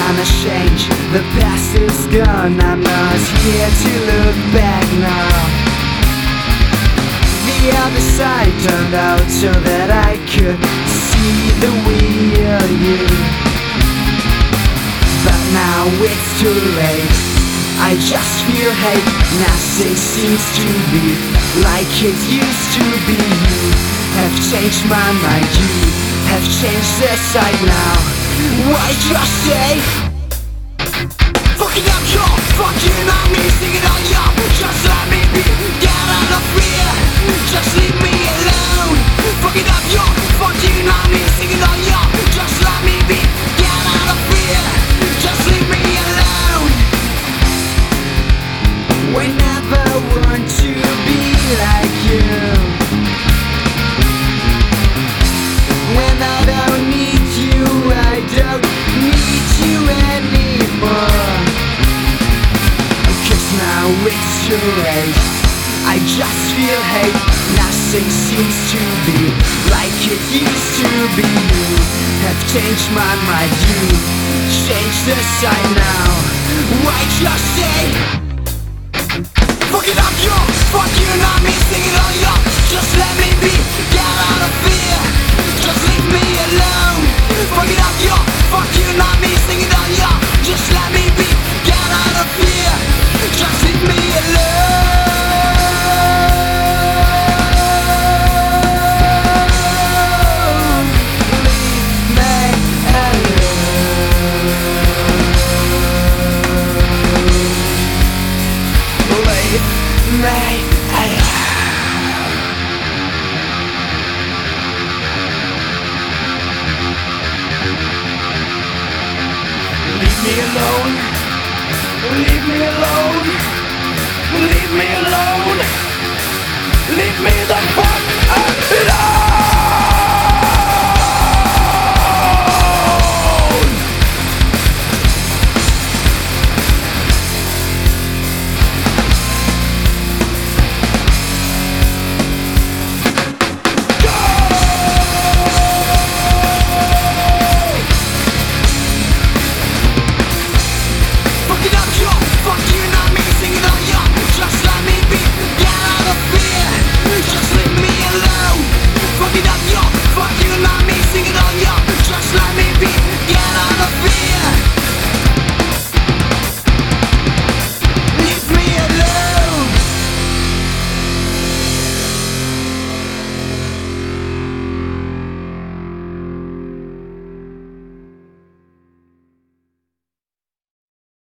unashamed. The past is gone, I'm not here to look back now. The other side turned out so that I could see the real you. But now it's too late, I just feel hate. Nothing seems to be like it used to be. You have changed my mind, you have changed the side now. Why just say fucking up your fucking on me, sing it on your. Just let me be, get out of fear. Just leave me alone. Fucking up your fucking on me, sing it on your. Just let me be, get out of fear. Just leave me alone. We never want to be like you. When I don't need you, I don't need you anymore. 'Cause now it's too late, I just feel hate. Nothing seems to be like it used to be. You have changed my mind, you changed the side now. Why just say fucking up your fucking on me, sing it on your. Just let me be, get out of fear. Just leave me alone. Fucking up your fucking on me, sing it on your. Just let me be, get out of fear. Just leave me alone. Leave me alone. Leave me alone. Leave me alone. Leave me the fuck alone.